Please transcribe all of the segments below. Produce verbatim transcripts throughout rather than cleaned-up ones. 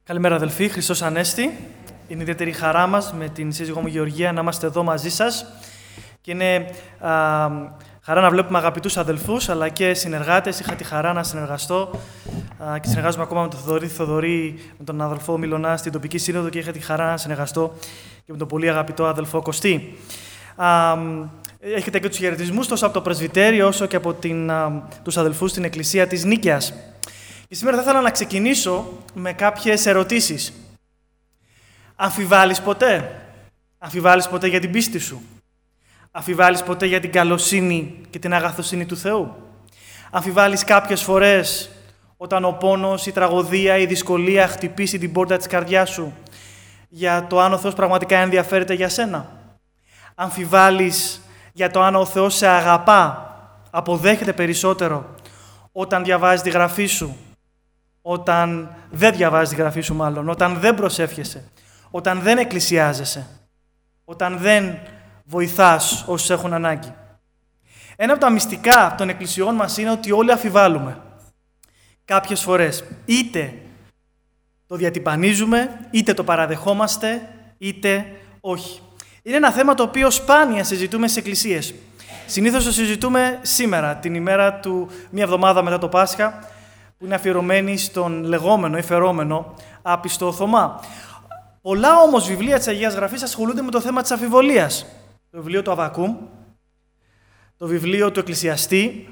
Καλημέρα αδελφοί, Χριστός Ανέστη. Είναι ιδιαίτερη χαρά μας με την σύζυγό μου Γεωργία να είμαστε εδώ μαζί σας και είναι α, χαρά να βλέπουμε αγαπητούς αδελφούς αλλά και συνεργάτες. Είχα τη χαρά να συνεργαστώ α, και συνεργάζομαι ακόμα με τον Θοδωρή Θοδωρή, με τον αδελφό Μιλωνά στην τοπική σύνοδο και είχα τη χαρά να συνεργαστώ και με τον πολύ αγαπητό αδελφό Κωστή. Α, έχετε και τους χαιρετισμούς τόσο από το πρεσβυτέριο όσο και από την, α, τους αδελφούς στην Εκκλησία της Νίκαιας. Και σήμερα θα ήθελα να ξεκινήσω με κάποιες ερωτήσεις. Αμφιβάλλεις ποτέ? Αμφιβάλλεις ποτέ για την πίστη σου? Αμφιβάλλεις ποτέ για την καλοσύνη και την αγαθοσύνη του Θεού? Αμφιβάλλεις κάποιες φορές όταν ο πόνος, η τραγωδία, η δυσκολία χτυπήσει την πόρτα της καρδιάς σου για το αν ο Θεός πραγματικά ενδιαφέρεται για σένα? Αμφιβάλλεις για το αν ο Θεός σε αγαπά, αποδέχεται περισσότερο όταν διαβάζεις τη γραφή σου, όταν δεν διαβάζεις τη γραφή σου μάλλον, όταν δεν προσεύχεσαι, όταν δεν εκκλησιάζεσαι, όταν δεν βοηθάς όσους έχουν ανάγκη. Ένα από τα μυστικά των εκκλησιών μας είναι ότι όλοι αμφιβάλλουμε. Κάποιες φορές είτε το διατυπανίζουμε, είτε το παραδεχόμαστε, είτε όχι. Είναι ένα θέμα το οποίο σπάνια συζητούμε στις εκκλησίες. Συνήθως το συζητούμε σήμερα, την ημέρα του, μία εβδομάδα μετά το Πάσχα, που είναι αφιερωμένη στον λεγόμενο ή φερόμενο άπιστο Θωμά. Πολλά όμως βιβλία της Αγίας Γραφής ασχολούνται με το θέμα της αμφιβολίας. Το βιβλίο του Αββακούμ, το βιβλίο του Εκκλησιαστή,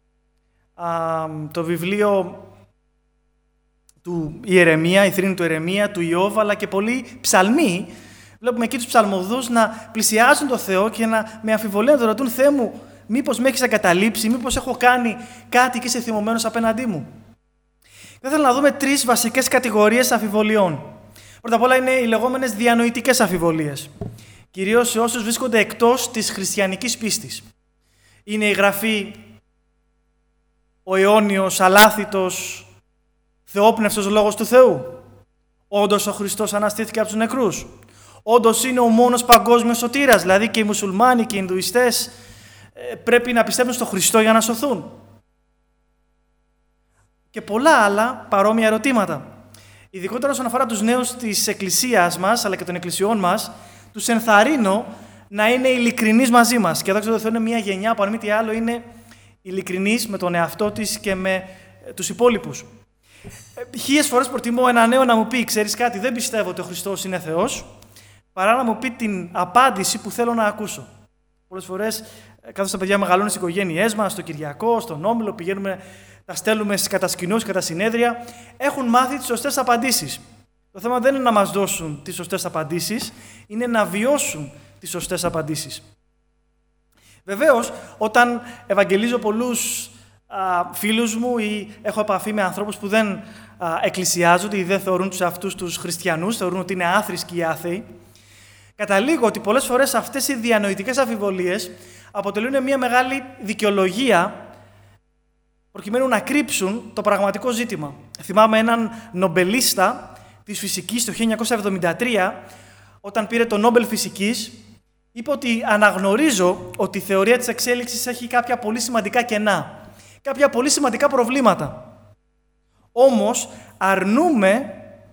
το βιβλίο του Ιερεμία, η θρήνη του Ιερεμία, του Ιώβ, αλλά και πολλοί ψαλμοί. Βλέπουμε εκεί τους ψαλμοδούς να πλησιάζουν τον Θεό και να με αμφιβολία να τον ρωτούν: Θεέ μου, μήπως με έχεις εγκαταλείψει, μήπως έχω κάνει κάτι και είσαι θυμωμένος απέναντί μου? Θα ήθελα να δούμε τρεις βασικές κατηγορίες αμφιβολιών. Πρώτα απ' όλα είναι οι λεγόμενες διανοητικές αμφιβολίες. Κυρίως σε όσους βρίσκονται εκτός της χριστιανικής πίστης. Είναι η γραφή ο αιώνιος, αλάθητος, θεόπνευστος λόγος του Θεού? Όντως ο Χριστός αναστήθηκε από τους νεκρούς? Όντως είναι ο μόνος παγκόσμιος σωτήρας, δηλαδή και οι μουσουλμάνοι και οι Ινδουιστές πρέπει να πιστεύουν στον Χριστό για να σωθούν? Και πολλά άλλα παρόμοια ερωτήματα. Ειδικότερα όσον αφορά τους νέους της Εκκλησίας μας, αλλά και των εκκλησιών μας, τους ενθαρρύνω να είναι ειλικρινείς μαζί μας. Και εδώ ξέρω ότι είναι μια γενιά που αν μη τι άλλο είναι ειλικρινής με τον εαυτό της και με τους υπόλοιπους. Χίλιες φορές προτιμώ ένα νέο να μου πει: ξέρεις κάτι, δεν πιστεύω ότι ο Χριστός είναι Θεός, παρά να μου πει την απάντηση που θέλω να ακούσω. Πολλές φορές, καθώς τα παιδιά μεγαλώνουν στις οικογένειές μας, στο Κυριακό, στον Όμιλο, πηγαίνουμε, τα στέλνουμε στις κατασκηνώσεις, κατά συνέδρια, έχουν μάθει τις σωστές απαντήσεις. Το θέμα δεν είναι να μας δώσουν τις σωστές απαντήσεις, είναι να βιώσουν τις σωστές απαντήσεις. Βεβαίως, όταν ευαγγελίζω πολλούς α, φίλους μου ή έχω επαφή με ανθρώπους που δεν α, εκκλησιάζονται ή δεν θεωρούν τους αυτούς τους χριστιανούς, θεωρούν ότι είναι άθρησκοι ή άθεοι, καταλήγω ότι πολλές φορές αυτές οι διανοητικές αμφιβολίες αποτελούν μια μεγάλη δικαιολογία προκειμένου να κρύψουν το πραγματικό ζήτημα. Θυμάμαι έναν νομπελίστα της φυσικής το χίλια εννιακόσια εβδομήντα τρία, όταν πήρε το Νόμπελ Φυσικής, είπε ότι αναγνωρίζω ότι η θεωρία της εξέλιξης έχει κάποια πολύ σημαντικά κενά, κάποια πολύ σημαντικά προβλήματα. Όμως αρνούμε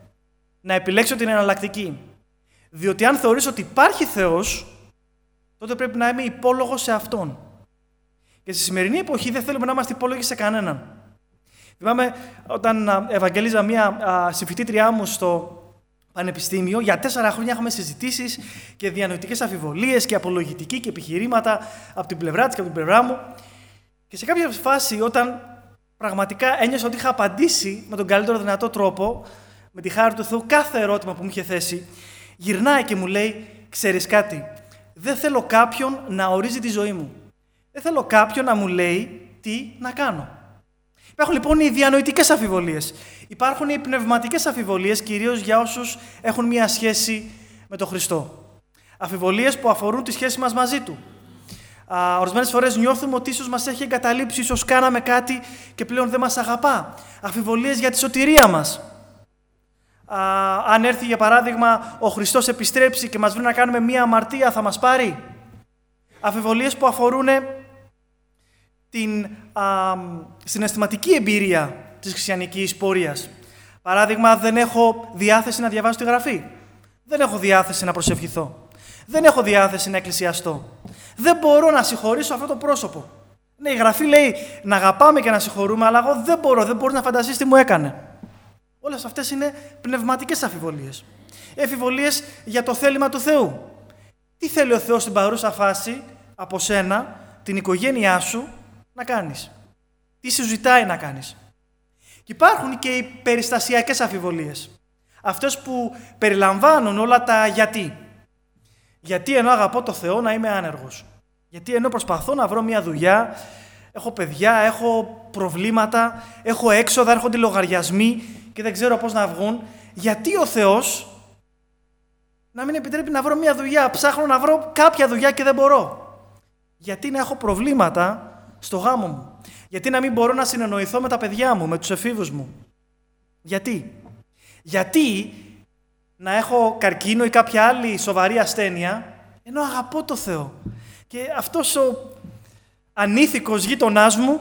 να επιλέξω την εναλλακτική. Διότι αν θεωρήσω ότι υπάρχει Θεός, τότε πρέπει να είμαι υπόλογος σε Αυτόν. Και στη σημερινή εποχή δεν θέλουμε να είμαστε υπόλογοι σε κανέναν. Θυμάμαι όταν ευαγγέλιζα μία συμφοιτήτριά μου στο πανεπιστήμιο, για τέσσερα χρόνια είχαμε συζητήσεις και διανοητικές αμφιβολίες και απολογητική και επιχειρήματα από την πλευρά της και από την πλευρά μου. Και σε κάποια φάση, όταν πραγματικά ένιωσα ότι είχα απαντήσει με τον καλύτερο δυνατό τρόπο, με τη χάρη του Θεού, κάθε ερώτημα που μου είχε θέσει, γυρνάει και μου λέει: ξέρεις κάτι, δεν θέλω κάποιον να ορίζει τη ζωή μου. Δεν θέλω κάποιον να μου λέει τι να κάνω. Υπάρχουν λοιπόν οι διανοητικές αμφιβολίες. Υπάρχουν οι πνευματικές αμφιβολίες, κυρίως για όσους έχουν μία σχέση με τον Χριστό. Αμφιβολίες που αφορούν τη σχέση μας μαζί Του. Α, ορισμένες φορές νιώθουμε ότι ίσως μας έχει εγκαταλείψει, ίσως κάναμε κάτι και πλέον δεν μας αγαπά. Αμφιβολίες για τη σωτηρία μας. Α, αν έρθει για παράδειγμα ο Χριστός επιστρέψει και μας βρει να κάνουμε μία αμαρτία, θα μας πάρει? Αμφιβολίες που αφορούν την α, συναισθηματική εμπειρία της χριστιανικής πορείας. Παράδειγμα, δεν έχω διάθεση να διαβάσω τη Γραφή. Δεν έχω διάθεση να προσευχηθώ. Δεν έχω διάθεση να εκκλησιαστώ. Δεν μπορώ να συγχωρήσω αυτό το πρόσωπο. Ναι, η Γραφή λέει να αγαπάμε και να συγχωρούμε, αλλά εγώ δεν μπορώ, δεν μπορείς να φανταστείς τι μου έκανε. Όλες αυτές είναι πνευματικές αμφιβολίες. Αμφιβολίες για το θέλημα του Θεού. Τι θέλει ο Θεός στην παρούσα φάση από σένα, την οικογένειά σου, να κάνεις. Τι σου ζητάει να κάνεις. Και υπάρχουν και οι περιστασιακές αμφιβολίες. Αυτές που περιλαμβάνουν όλα τα γιατί. Γιατί ενώ αγαπώ το Θεό να είμαι άνεργος. Γιατί ενώ προσπαθώ να βρω μια δουλειά, έχω παιδιά, έχω προβλήματα, έχω έξοδα, έρχονται λογαριασμοί και δεν ξέρω πώς να βγουν. Γιατί ο Θεός να μην επιτρέπει να βρω μια δουλειά, ψάχνω να βρω κάποια δουλειά και δεν μπορώ. Γιατί να έχω προβλήματα στο γάμο μου. Γιατί να μην μπορώ να συνεννοηθώ με τα παιδιά μου, με τους εφήβους μου. Γιατί. Γιατί να έχω καρκίνο ή κάποια άλλη σοβαρή ασθένεια, ενώ αγαπώ το Θεό. Και αυτός ο ανήθικος γείτονάς μου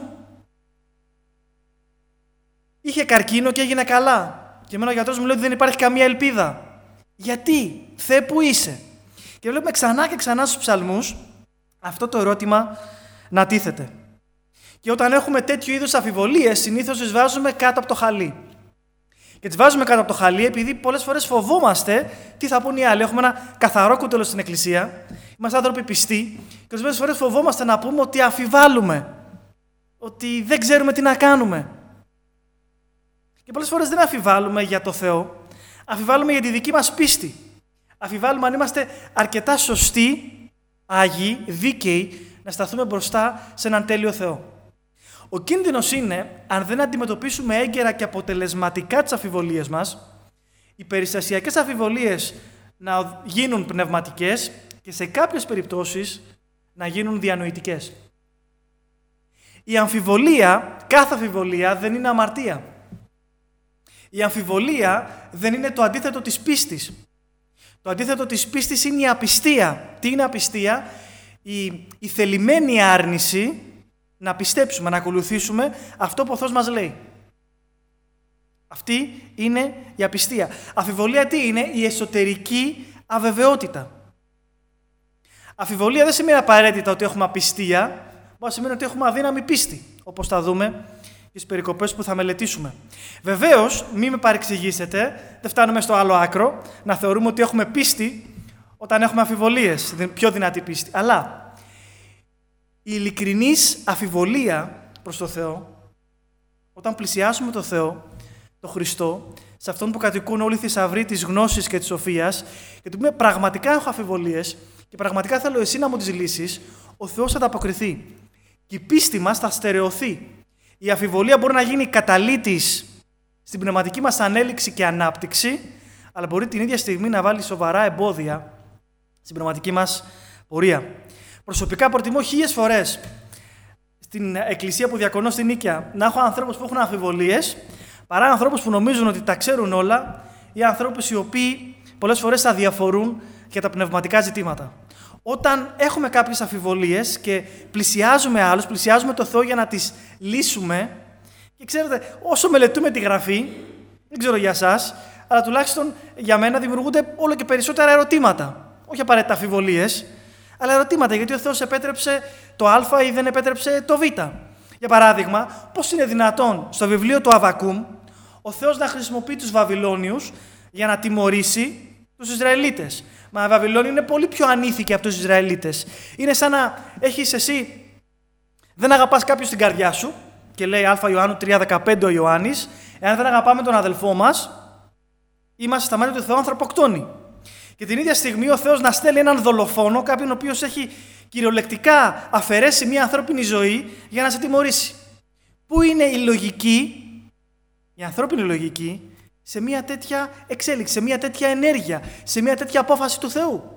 είχε καρκίνο και έγινε καλά. Και εμένα ο γιατρός μου λέει ότι δεν υπάρχει καμία ελπίδα. Γιατί, Θεέ, που είσαι. Και βλέπουμε ξανά και ξανά στους ψαλμούς αυτό το ερώτημα να τίθεται. Και όταν έχουμε τέτοιου είδους αμφιβολίες, συνήθως τις βάζουμε κάτω από το χαλί. Και τις βάζουμε κάτω από το χαλί επειδή πολλές φορές φοβόμαστε τι θα πούν οι άλλοι. Έχουμε ένα καθαρό κουτέλο στην εκκλησία, είμαστε άνθρωποι πιστοί, και ορισμένες φορές φοβόμαστε να πούμε ότι αμφιβάλλουμε, ότι δεν ξέρουμε τι να κάνουμε. Και πολλές φορές δεν αμφιβάλλουμε για το Θεό, αμφιβάλλουμε για τη δική μας πίστη. Αμφιβάλλουμε αν είμαστε αρκετά σωστοί, άγιοι, δίκαιοι, να σταθούμε μπροστά σε έναν τέλειο Θεό. Ο κίνδυνος είναι, αν δεν αντιμετωπίσουμε έγκαιρα και αποτελεσματικά τις αμφιβολίες μας, οι περιστασιακές αμφιβολίες να γίνουν πνευματικές και σε κάποιες περιπτώσεις να γίνουν διανοητικές. Η αμφιβολία, κάθε αμφιβολία δεν είναι αμαρτία. Η αμφιβολία δεν είναι το αντίθετο της πίστης. Το αντίθετο της πίστης είναι η απιστία. Τι είναι απιστία? Η, η θελημένη άρνηση να πιστέψουμε, να ακολουθήσουμε αυτό που ο Θεός μας λέει. Αυτή είναι η απιστία. Αμφιβολία τι είναι? Η εσωτερική αβεβαιότητα. Αμφιβολία δεν σημαίνει απαραίτητα ότι έχουμε απιστία, μπορεί να σημαίνει ότι έχουμε αδύναμη πίστη, όπως θα δούμε στις περικοπές που θα μελετήσουμε. Βεβαίως, μην με παρεξηγήσετε, δεν φτάνουμε στο άλλο άκρο, να θεωρούμε ότι έχουμε πίστη όταν έχουμε αμφιβολίες, πιο δυνατή πίστη. Αλλά η ειλικρινής αμφιβολία προς το Θεό, όταν πλησιάσουμε το Θεό, τον Χριστό, σε αυτόν που κατοικούν όλοι οι θησαυροί της γνώσης και της σοφίας, και του πούμε πραγματικά έχω αμφιβολίες και πραγματικά θέλω εσύ να μου τις λύσεις, ο Θεός θα ανταποκριθεί. Και η πίστη μας θα στερεωθεί. Η αμφιβολία μπορεί να γίνει καταλύτης στην πνευματική μας ανέλυξη και ανάπτυξη, αλλά μπορεί την ίδια στιγμή να βάλει σοβαρά εμπόδια στην πνευματική μας πορεία. Προσωπικά προτιμώ χίλιες φορές στην εκκλησία που διακονώ στην Νίκαια να έχω ανθρώπους που έχουν αμφιβολίες, παρά ανθρώπους που νομίζουν ότι τα ξέρουν όλα, ή ανθρώπους οι οποίοι πολλές φορές αδιαφορούν για τα πνευματικά ζητήματα. Όταν έχουμε κάποιες αμφιβολίες και πλησιάζουμε άλλους, πλησιάζουμε το Θεό για να τις λύσουμε, και ξέρετε, όσο μελετούμε τη Γραφή, δεν ξέρω για εσάς, αλλά τουλάχιστον για μένα δημιουργούνται όλο και περισσότερα ερωτήματα. Όχι απαραίτητα αμφιβολίες, αλλά ερωτήματα. Γιατί ο Θεός επέτρεψε το Α ή δεν επέτρεψε το Β. Για παράδειγμα, πώς είναι δυνατόν στο βιβλίο του Αββακούμ ο Θεός να χρησιμοποιεί τους Βαβυλώνιους για να τιμωρήσει τους Ισραηλίτες? Μα οι Βαβυλώνιοι είναι πολύ πιο ανήθικοι από τους Ισραηλίτες. Είναι σαν να έχεις εσύ, δεν αγαπάς κάποιον στην καρδιά σου, και λέει Α Ιωάννου τρία δεκαπέντε ο Ιωάννης, εάν δεν αγαπάμε τον αδελφό μας, είμαστε στα μάτια του Θεού ανθρωποκτόνοι. Και την ίδια στιγμή ο Θεός να στέλνει έναν δολοφόνο, κάποιον ο οποίος έχει κυριολεκτικά αφαιρέσει μια ανθρώπινη ζωή για να σε τιμωρήσει. Πού είναι η λογική, η ανθρώπινη λογική, σε μια τέτοια εξέλιξη, σε μια τέτοια ενέργεια, σε μια τέτοια απόφαση του Θεού?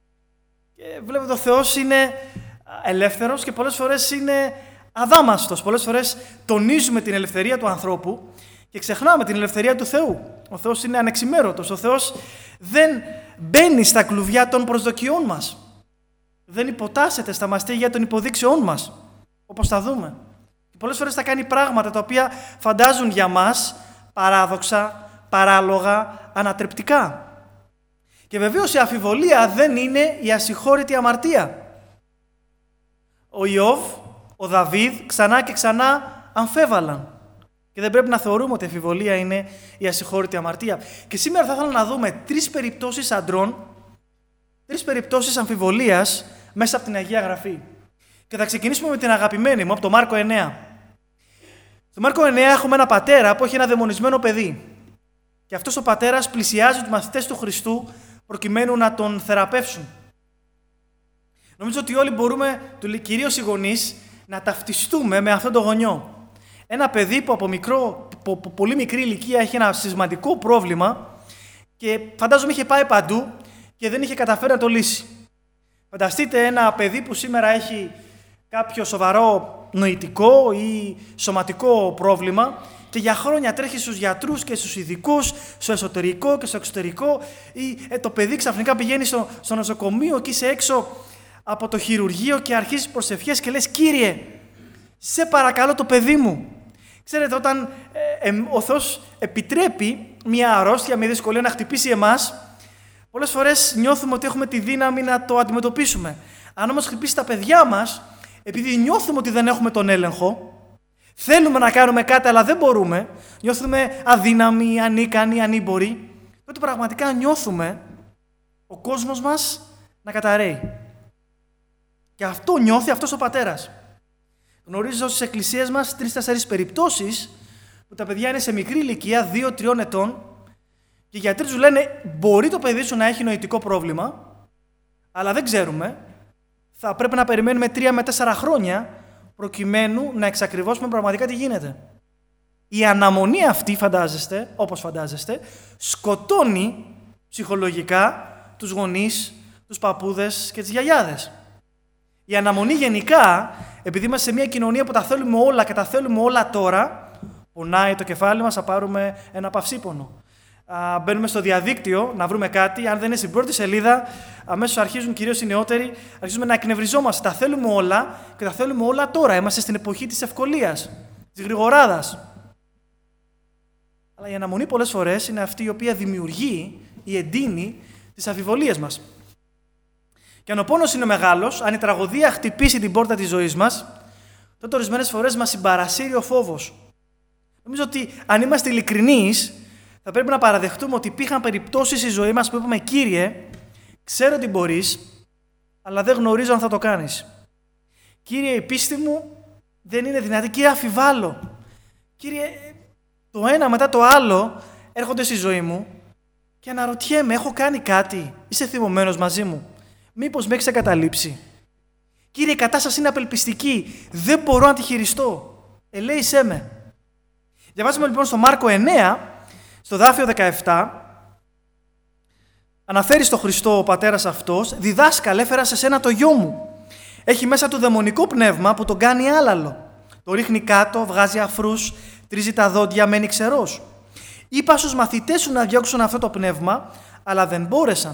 Και βλέπετε, ο Θεός είναι ελεύθερος και πολλές φορές είναι αδάμαστος. Πολλές φορές τονίζουμε την ελευθερία του ανθρώπου και ξεχνάμε την ελευθερία του Θεού. Ο Θεός είναι ανεξημέρωτος. Ο Θεός δεν μπαίνει στα κλουβιά των προσδοκιών μας. Δεν υποτάσσεται στα μαστίγια των υποδείξεών μας, όπως θα δούμε. Και πολλές φορές θα κάνει πράγματα τα οποία φαντάζουν για μας παράδοξα, παράλογα, ανατρεπτικά. Και βεβαίως η αμφιβολία δεν είναι η ασυγχώρητη αμαρτία. Ο Ιώβ, ο Δαβίδ ξανά και ξανά αμφέβαλαν. Και δεν πρέπει να θεωρούμε ότι η αμφιβολία είναι η ασυγχώρητη αμαρτία. Και σήμερα θα ήθελα να δούμε τρεις περιπτώσεις αντρών, τρεις περιπτώσεις αμφιβολίας μέσα από την Αγία Γραφή. Και θα ξεκινήσουμε με την αγαπημένη μου, από το Μάρκο εννέα. Στο Μάρκο εννέα έχουμε ένα πατέρα που έχει ένα δαιμονισμένο παιδί. Και αυτός ο πατέρας πλησιάζει τους μαθητές του Χριστού προκειμένου να τον θεραπεύσουν. Νομίζω ότι όλοι μπορούμε, κυρίως οι γονείς, να ταυτιστούμε με αυτόν τον γονιό. Ένα παιδί που από, μικρό, από πολύ μικρή ηλικία έχει ένα σημαντικό πρόβλημα και φαντάζομαι είχε πάει παντού και δεν είχε καταφέρει να το λύσει. Φανταστείτε ένα παιδί που σήμερα έχει κάποιο σοβαρό νοητικό ή σωματικό πρόβλημα και για χρόνια τρέχει στους γιατρούς και στους ειδικούς, στο εσωτερικό και στο εξωτερικό, ή ε, το παιδί ξαφνικά πηγαίνει στο, στο νοσοκομείο και είσαι έξω από το χειρουργείο και αρχίζεις προσευχές και λες «Κύριε, σε παρακαλώ το παιδί μου». Ξέρετε, όταν ε, ε, ο Θεός επιτρέπει μια αρρώστια, μια δυσκολία να χτυπήσει εμάς, πολλές φορές νιώθουμε ότι έχουμε τη δύναμη να το αντιμετωπίσουμε. Αν όμως χτυπήσει τα παιδιά μας, επειδή νιώθουμε ότι δεν έχουμε τον έλεγχο, θέλουμε να κάνουμε κάτι αλλά δεν μπορούμε, νιώθουμε αδύναμοι, ανίκανοι, ανήμποροι, τότε πραγματικά νιώθουμε ο κόσμος μας να καταρρέει. Και αυτό νιώθει αυτός ο πατέρας. Γνωρίζω στις εκκλησίες μας τρεις-τέσσερις περιπτώσεις που τα παιδιά είναι σε μικρή ηλικία, δύο-τριών ετών, και οι γιατροί τους λένε μπορεί το παιδί σου να έχει νοητικό πρόβλημα, αλλά δεν ξέρουμε, θα πρέπει να περιμένουμε τρία με τέσσερα χρόνια προκειμένου να εξακριβώσουμε πραγματικά τι γίνεται. Η αναμονή αυτή, φαντάζεστε, όπως φαντάζεστε, σκοτώνει ψυχολογικά τους γονείς, τους παππούδες και τις γιαγιάδες. Η αναμονή γενικά, επειδή είμαστε σε μια κοινωνία που τα θέλουμε όλα και τα θέλουμε όλα τώρα, πονάει το κεφάλι μας, θα πάρουμε ένα παυσίπονο. Α, μπαίνουμε στο διαδίκτυο να βρούμε κάτι, αν δεν είναι στην πρώτη σελίδα, αμέσως αρχίζουν, κυρίως οι νεότεροι, αρχίζουμε να εκνευριζόμαστε. Τα θέλουμε όλα και τα θέλουμε όλα τώρα. Είμαστε στην εποχή της ευκολίας, της γρηγοράδας. Αλλά η αναμονή πολλές φορές είναι αυτή η οποία δημιουργεί ή εντείνει τις αμφιβολίες μας. Και αν ο πόνος είναι μεγάλος, αν η τραγωδία χτυπήσει την πόρτα της ζωής μας, τότε ορισμένες φορές μας συμπαρασύρει ο φόβος. Νομίζω ότι αν είμαστε ειλικρινείς, θα πρέπει να παραδεχτούμε ότι υπήρχαν περιπτώσεις στη ζωή μας που είπαμε «Κύριε, ξέρω ότι μπορείς, αλλά δεν γνωρίζω αν θα το κάνεις. Κύριε, η πίστη μου δεν είναι δυνατή. Κύριε, αμφιβάλλω. Κύριε, το ένα μετά το άλλο έρχονται στη ζωή μου και αναρωτιέμαι, έχω κάνει κάτι, είσαι θυμωμένος μαζί μου, μήπως με έχεις εγκαταλείψει. Κύριε, η κατάσταση είναι απελπιστική, δεν μπορώ να τη χειριστώ. Ελέησέ με». Διαβάζουμε λοιπόν στο Μάρκο εννέα, στο δάφιο δεκαεπτά, αναφέρει στο Χριστό ο πατέρας αυτός, «Διδάσκαλε, έφερα σε σένα το γιο μου. Έχει μέσα του δαιμονικό πνεύμα που τον κάνει άλαλο. Το ρίχνει κάτω, βγάζει αφρούς, τρίζει τα δόντια, μένει ξερός. Είπα στους μαθητές σου να διώξουν αυτό το πνεύμα, αλλά δεν μπόρεσαν».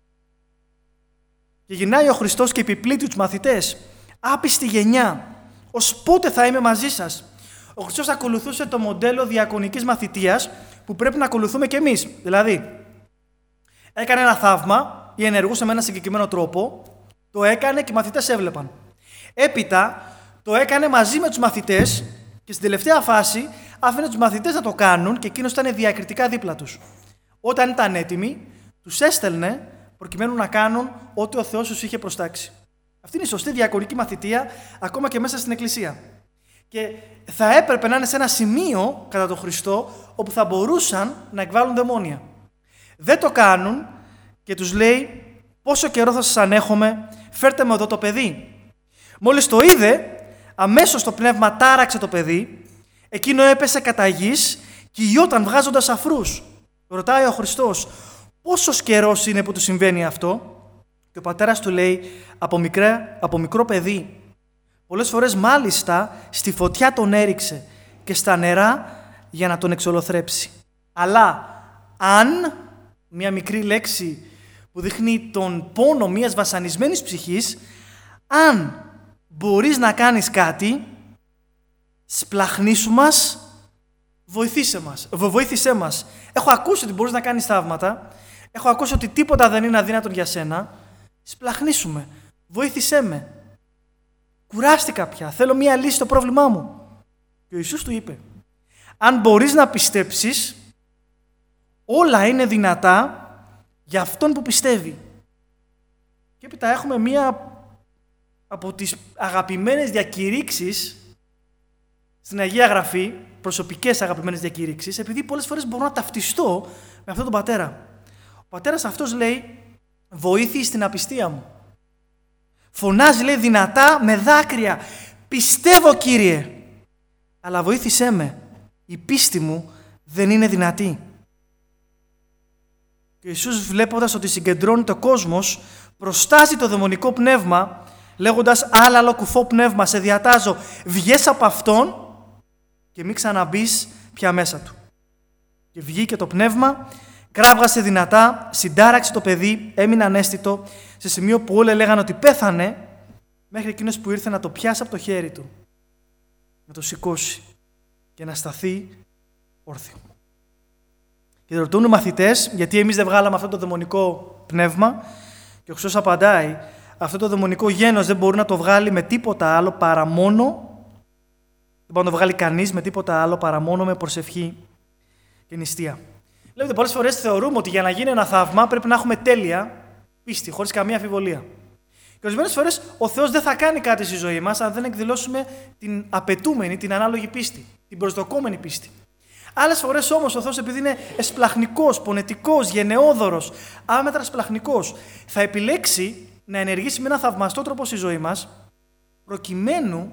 Και γυρνάει ο Χριστός και επιπλήττει τους μαθητές. «Άπιστη γενιά, ως πότε θα είμαι μαζί σας?» Ο Χριστός ακολουθούσε το μοντέλο διακονικής μαθητείας που πρέπει να ακολουθούμε κι εμείς. Δηλαδή, έκανε ένα θαύμα ή ενεργούσε με ένα συγκεκριμένο τρόπο, το έκανε και οι μαθητές έβλεπαν. Έπειτα, το έκανε μαζί με τους μαθητές και στην τελευταία φάση άφηνε τους μαθητές να το κάνουν και εκείνος ήταν διακριτικά δίπλα τους. Όταν ήταν έτοιμοι, τους έστελνε προκειμένου να κάνουν ό,τι ο Θεός τους είχε προστάξει. Αυτή είναι η σωστή διακονική μαθητεία ακόμα και μέσα στην Εκκλησία. Και θα έπρεπε να είναι σε ένα σημείο κατά τον Χριστό όπου θα μπορούσαν να εκβάλουν δαιμόνια. Δεν το κάνουν και τους λέει «Πόσο καιρό θα σας ανέχομαι, φέρτε με εδώ το παιδί». Μόλις το είδε, αμέσως το πνεύμα τάραξε το παιδί, εκείνο έπεσε κατά γης και γιόταν βγάζοντας αφρούς. Ρωτάει ο Χριστός «Πόσος καιρός είναι που του συμβαίνει αυτό?» Και ο πατέρας του λέει «Από, μικρέ, από μικρό παιδί». Πολλές φορές μάλιστα στη φωτιά τον έριξε και στα νερά για να τον εξολοθρέψει. Αλλά αν, μια μικρή λέξη που δείχνει τον πόνο μιας βασανισμένης ψυχής, αν μπορείς να κάνεις κάτι, σπλαχνίσου μας, βοηθήσε μας, βοήθησέ μας. Έχω ακούσει ότι μπορείς να κάνεις θαύματα. Έχω ακούσει ότι τίποτα δεν είναι αδύνατο για σένα. Σπλαχνίσουμε. Βοήθησέ με. Κουράστηκα πια. Θέλω μία λύση στο πρόβλημά μου. Και ο Ιησούς του είπε, αν μπορείς να πιστέψεις, όλα είναι δυνατά για αυτόν που πιστεύει. Και έπειτα έχουμε μία από τις αγαπημένες διακηρύξεις στην Αγία Γραφή, προσωπικές αγαπημένες διακηρύξεις, επειδή πολλές φορές μπορώ να ταυτιστώ με αυτόν τον πατέρα. Ο πατέρας αυτός λέει, βοήθη στην απιστία μου. Φωνάζει, λέει, δυνατά με δάκρυα. Πιστεύω, Κύριε, αλλά βοήθησέ με. Η πίστη μου δεν είναι δυνατή. Και ο Ιησούς, βλέποντας ότι συγκεντρώνει το κόσμος, προστάζει το δαιμονικό πνεύμα, λέγοντας, άλλαλο κουφό πνεύμα, σε διατάζω, βγες από αυτόν και μην ξαναμπείς πια μέσα του. Και βγήκε το πνεύμα, κράβγασε δυνατά, συντάραξε το παιδί, έμεινε ανέστητο, σε σημείο που όλοι λέγανε ότι πέθανε, μέχρι εκείνος που ήρθε να το πιάσει από το χέρι του, να το σηκώσει και να σταθεί όρθιο. Και ρωτούν οι μαθητές, γιατί εμείς δεν βγάλαμε αυτό το δαιμονικό πνεύμα, και ο Χριστός απαντάει, αυτό το δαιμονικό γένος δεν μπορεί να το βγάλει με τίποτα άλλο παρά μόνο, δεν μπορεί να το βγάλει κανείς με τίποτα άλλο παρά μόνο με προσευχή και νηστεία. Λέτε, πολλές φορές θεωρούμε ότι για να γίνει ένα θαύμα πρέπει να έχουμε τέλεια πίστη, χωρίς καμία αμφιβολία. Και ορισμένες φορές ο Θεός δεν θα κάνει κάτι στη ζωή μας αν δεν εκδηλώσουμε την απαιτούμενη, την ανάλογη πίστη, την προσδοκόμενη πίστη. Άλλες φορές όμως ο Θεός, επειδή είναι εσπλαχνικός, πονετικός, γενναιόδωρος, άμετρα σπλαχνικός, θα επιλέξει να ενεργήσει με ένα θαυμαστό τρόπο στη ζωή μας, προκειμένου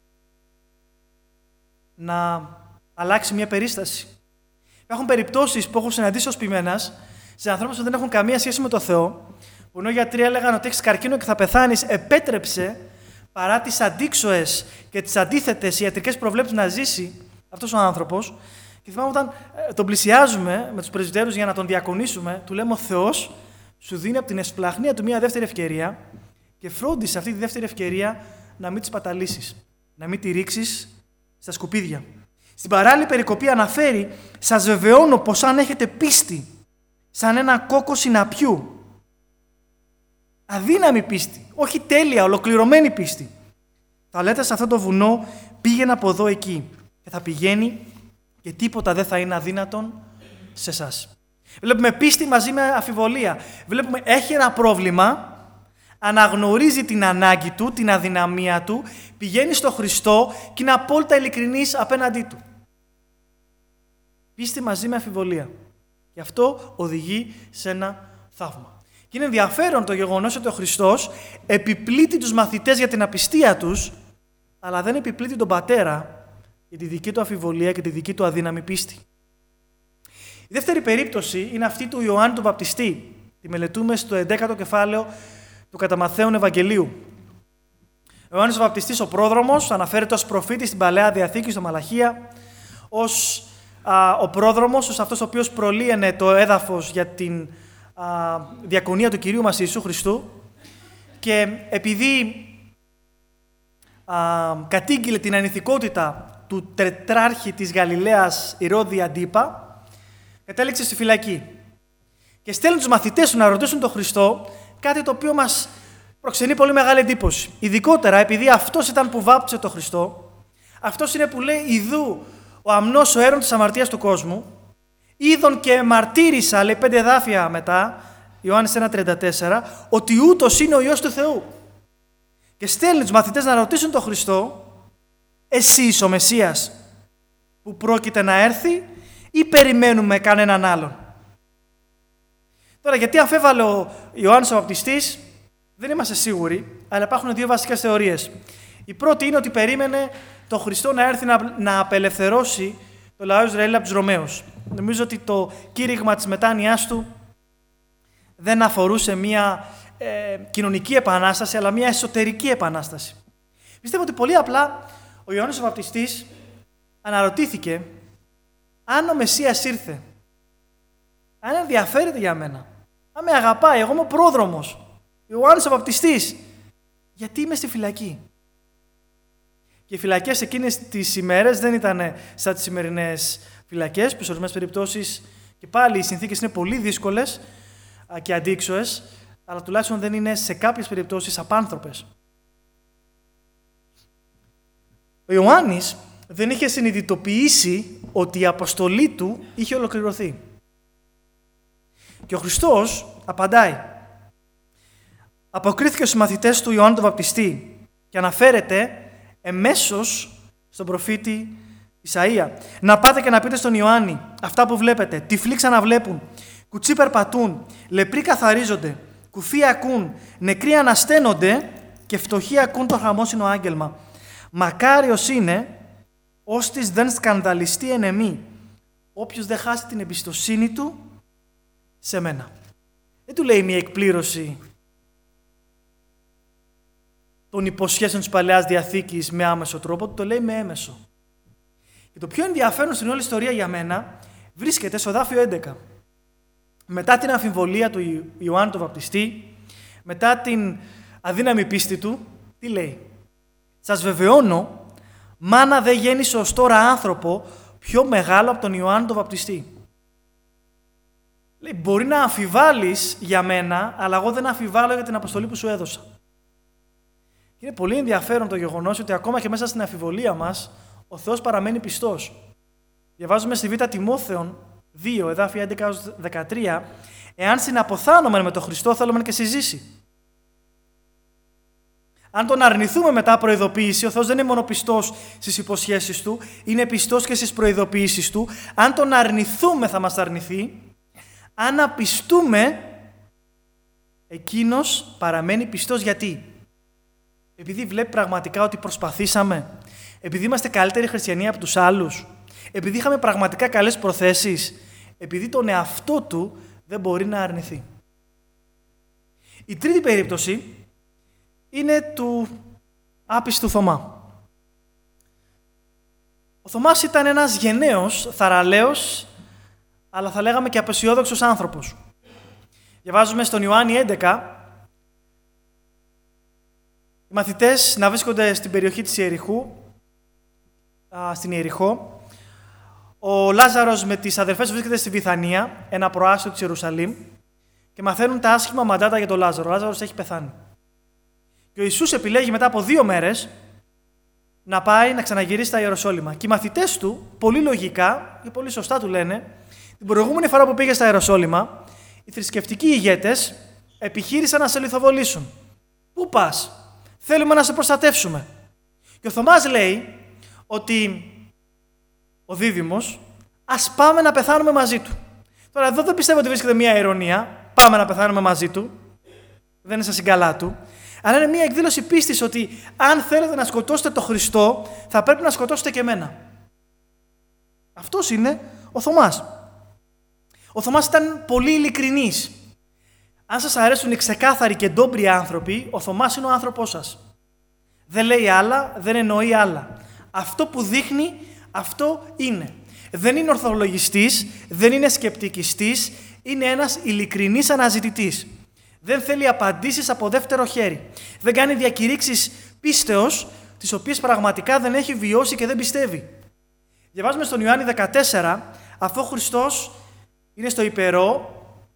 να αλλάξει μια περίσταση. Υπάρχουν περιπτώσεις που έχω συναντήσει ως ποιμένας σε ανθρώπους που δεν έχουν καμία σχέση με το Θεό, που ενώ οι γιατροί έλεγαν ότι έχεις καρκίνο και θα πεθάνεις, επέτρεψε παρά τις αντίξωες και τις αντίθετες ιατρικές προβλέψεις να ζήσει αυτός ο άνθρωπος. Και θυμάμαι όταν τον πλησιάζουμε με τους πρεσβυτέρους για να τον διακονήσουμε, του λέμε, ο Θεός σου δίνει από την εσπλαχνία του μια δεύτερη ευκαιρία και φρόντισε αυτή τη δεύτερη ευκαιρία να μην τη παταλήσεις, να μην τη ρίξεις στα σκουπίδια. Στην παράλληλη περικοπή αναφέρει, σας βεβαιώνω πως αν έχετε πίστη σαν ένα κόκκο συναπιού, αδύναμη πίστη, όχι τέλεια, ολοκληρωμένη πίστη, θα λέτε σε αυτό το βουνό, πήγαινε από εδώ εκεί, και θα πηγαίνει και τίποτα δεν θα είναι αδύνατον σε εσάς. Βλέπουμε πίστη μαζί με αφιβολία. Βλέπουμε έχει ένα πρόβλημα, αναγνωρίζει την ανάγκη του, την αδυναμία του, πηγαίνει στο Χριστό και είναι απόλυτα ειλικρινής απέναντί του. Πίστη μαζί με αφιβολία. Και αυτό οδηγεί σε ένα θαύμα. Και είναι ενδιαφέρον το γεγονός ότι ο Χριστός επιπλήττει τους μαθητές για την απιστία τους, αλλά δεν επιπλήττει τον Πατέρα για τη δική του αφιβολία και τη δική του αδύναμη πίστη. Η δεύτερη περίπτωση είναι αυτή του Ιωάννη του Βαπτιστή. Τη μελετούμε στο ενδέκατο κεφάλαιο του κατά Μαθαίον Ευαγγελίου. Ο Ιωάννης ο Βαπτιστής, ο πρόδρομος, αναφέρεται ως προφήτης στην Παλαιά Διαθήκη, στο Μαλαχία, ως α, ο πρόδρομος, ως αυτός ο οποίος προλύαινε το έδαφος για την α, διακονία του Κυρίου μας Ιησού Χριστού, και επειδή α, κατήγγειλε την ανηθικότητα του τετράρχη της Γαλιλαίας Ηρώδη Αντίπα, κατέληξε στη φυλακή. Και στέλνει τους μαθητές του να ρωτήσουν τον Χριστό κάτι το οποίο μας προξενεί πολύ μεγάλη εντύπωση. Ειδικότερα επειδή αυτός ήταν που βάπτισε τον Χριστό, αυτός είναι που λέει, ιδού ο αμνός ο αίρον της αμαρτίας του κόσμου, είδον και μαρτύρησα, λέει πέντε εδάφια μετά, Ιωάννης ένα τριάντα τέσσερα, ότι ούτως είναι ο Υιός του Θεού. Και στέλνει τους μαθητές να ρωτήσουν τον Χριστό, εσύ είσαι ο Μεσσίας που πρόκειται να έρθει ή περιμένουμε κανέναν άλλον? Τώρα, γιατί αμφέβαλε ο Ιωάννης ο Βαπτιστής, δεν είμαστε σίγουροι, αλλά υπάρχουν δύο βασικές θεωρίες. Η πρώτη είναι ότι περίμενε τον Χριστό να έρθει να, να απελευθερώσει το λαό Ισραήλ από τους Ρωμαίους. Νομίζω ότι το κήρυγμα της μετάνοιάς του δεν αφορούσε μια ε, κοινωνική επανάσταση, αλλά μια εσωτερική επανάσταση. Πιστεύω ότι πολύ απλά ο Ιωάννης ο Βαπτιστής αναρωτήθηκε αν ο Μεσσίας ήρθε, αν ενδιαφέρεται για μένα, αν με αγαπάει, εγώ είμαι ο πρόδρομος, Ιωάννης ο Βαπτιστής, γιατί είμαι στη φυλακή? Και οι φυλακές εκείνες τις ημέρες δεν ήταν σαν τις σημερινές φυλακές, που σε ορισμένες περιπτώσεις και πάλι οι συνθήκες είναι πολύ δύσκολες και αντίξωες, αλλά τουλάχιστον δεν είναι σε κάποιες περιπτώσεις απάνθρωπες. Ο Ιωάννης δεν είχε συνειδητοποιήσει ότι η αποστολή του είχε ολοκληρωθεί. Και ο Χριστός απαντάει. Αποκρίθηκε στους μαθητές του Ιωάννου τον Βαπτιστή και αναφέρεται εμέσως στον προφήτη Ισαΐα. Να πάτε και να πείτε στον Ιωάννη αυτά που βλέπετε. Τυφλοί ξαναβλέπουν, κουτσί περπατούν, λεπροί καθαρίζονται, κουφοί ακούν, νεκροί ανασταίνονται και φτωχοί ακούν το χαμόσυνο άγγελμα. Μακάριος είναι ώστις δεν σκανδαλιστεί εν εμή, όποιος δεν χάσει την εμπιστοσύνη του σε μένα. Δεν του λέει μια εκπλήρωση των υποσχέσεων της Παλαιάς Διαθήκης με άμεσο τρόπο, το λέει με έμεσο. Και το πιο ενδιαφέρον στην όλη ιστορία για μένα βρίσκεται στο εδάφιο έντεκα. Μετά την αμφιβολία του Ιωάννου του Βαπτιστή, μετά την αδύναμη πίστη του, τι λέει? Σας βεβαιώνω, μάνα δεν γέννησε ως τώρα άνθρωπο πιο μεγάλο από τον Ιωάννου τον Βαπτιστή. Λέει, μπορεί να αμφιβάλλεις για μένα, αλλά εγώ δεν αμφιβάλλω για την αποστολή που σου έδωσα. Είναι πολύ ενδιαφέρον το γεγονός ότι ακόμα και μέσα στην αμφιβολία μας, ο Θεός παραμένει πιστός. Διαβάζουμε στη Β' Τιμόθεων δύο, εδάφια έντεκα έως δεκατρία, εάν συναποθάνομεν με τον Χριστό θέλουμε και συζήσει. Αν τον αρνηθούμε μετά προειδοποίηση, ο Θεός δεν είναι μόνο πιστός στις υποσχέσεις του, είναι πιστός και στις προειδοποίησεις του. Αν τον αρνηθούμε θα μας αρνηθεί. Αν απιστούμε, εκείνος παραμένει πιστός. Γιατί? Επειδή βλέπει πραγματικά ότι προσπαθήσαμε, επειδή είμαστε καλύτεροι χριστιανοί από τους άλλους, επειδή είχαμε πραγματικά καλές προθέσεις, επειδή τον εαυτό του δεν μπορεί να αρνηθεί. Η τρίτη περίπτωση είναι του άπιστου Θωμά. Ο Θωμάς ήταν ένας γενναίος, θαραλέος, αλλά θα λέγαμε και απεσιόδοξος άνθρωπος. Διαβάζουμε στον Ιωάννη έντεκα, οι μαθητές να βρίσκονται στην περιοχή της Ιεριχού, α, στην Ιεριχώ. Ο Λάζαρος με τις αδερφές βρίσκεται στη Βιθανία, ένα προάστιο της Ιερουσαλήμ, και μαθαίνουν τα άσχημα μαντάτα για τον Λάζαρο. Ο Λάζαρος έχει πεθάνει. Και ο Ιησούς επιλέγει μετά από δύο μέρες να πάει να ξαναγυρίσει στα Ιεροσόλυμα. Και οι μαθητές του, πολύ λογικά ή πολύ σωστά του λένε, την προηγούμενη φορά που πήγε στα Ιεροσόλυμα, οι θρησκευτικοί ηγέτες επιχείρησαν να σε λιθοβολήσουν. Πού πας? Θέλουμε να σε προστατεύσουμε. Και ο Θωμάς λέει ότι ο Δίδυμος, ας πάμε να πεθάνουμε μαζί του. Τώρα εδώ δεν πιστεύω ότι βρίσκεται μια ειρωνία, πάμε να πεθάνουμε μαζί του, δεν είναι στα συγκαλά του, αλλά είναι μια εκδήλωση πίστης ότι αν θέλετε να σκοτώσετε τον Χριστό, θα πρέπει να σκοτώσετε και εμένα. Αυτός είναι ο Θωμάς. Ο Θωμάς ήταν πολύ ειλικρινής. Αν σας αρέσουν οι ξεκάθαροι και ντόμπροι άνθρωποι, ο Θωμάς είναι ο άνθρωπός σας. Δεν λέει άλλα, δεν εννοεί άλλα. Αυτό που δείχνει, αυτό είναι. Δεν είναι ορθολογιστής, δεν είναι σκεπτικιστής, είναι ένας ειλικρινής αναζητητής. Δεν θέλει απαντήσεις από δεύτερο χέρι. Δεν κάνει διακηρύξεις πίστεως, τις οποίες πραγματικά δεν έχει βιώσει και δεν πιστεύει. Διαβάζουμε στον Ιωάννη δεκατέσσερα, αφού ο Χριστός είναι στο υπερό,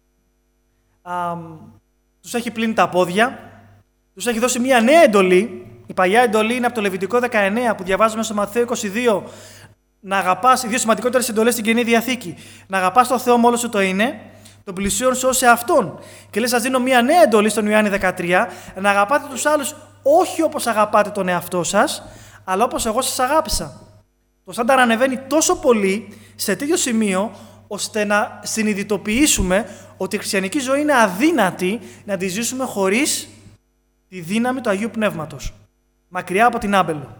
α, τους έχει πλύνει τα πόδια, τους έχει δώσει μια νέα εντολή. Η παλιά εντολή είναι από το Λεβιτικό δεκαεννέα που διαβάζουμε στο Μαθαίο είκοσι δύο, να αγαπάς, οι δύο σημαντικότερες εντολές στην Καινή Διαθήκη, να αγαπάς τον Θεό με όλο σου το είναι, τον πλησίον σου ως σε αυτόν. Και λέει, σας δίνω μια νέα εντολή στον Ιωάννη δεκατρία, να αγαπάτε τους άλλους όχι όπως αγαπάτε τον εαυτό σας, αλλά όπως εγώ σας αγάπησα. Το στάνταρ ανεβαίνει τόσο πολύ σε τέτοιο σημείο, ώστε να συνειδητοποιήσουμε ότι η χριστιανική ζωή είναι αδύνατη να τη ζήσουμε χωρίς τη δύναμη του Αγίου Πνεύματος. Μακριά από την άμπελο.